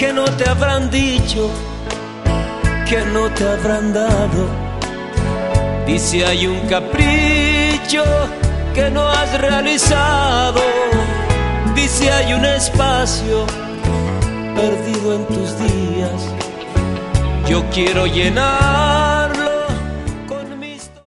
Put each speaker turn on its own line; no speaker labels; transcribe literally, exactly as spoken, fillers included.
que no te habrán dicho, que no te habrán dado. Dice hay un capricho que no has realizado. Dice hay un espacio perdido en tus días. Yo quiero llenar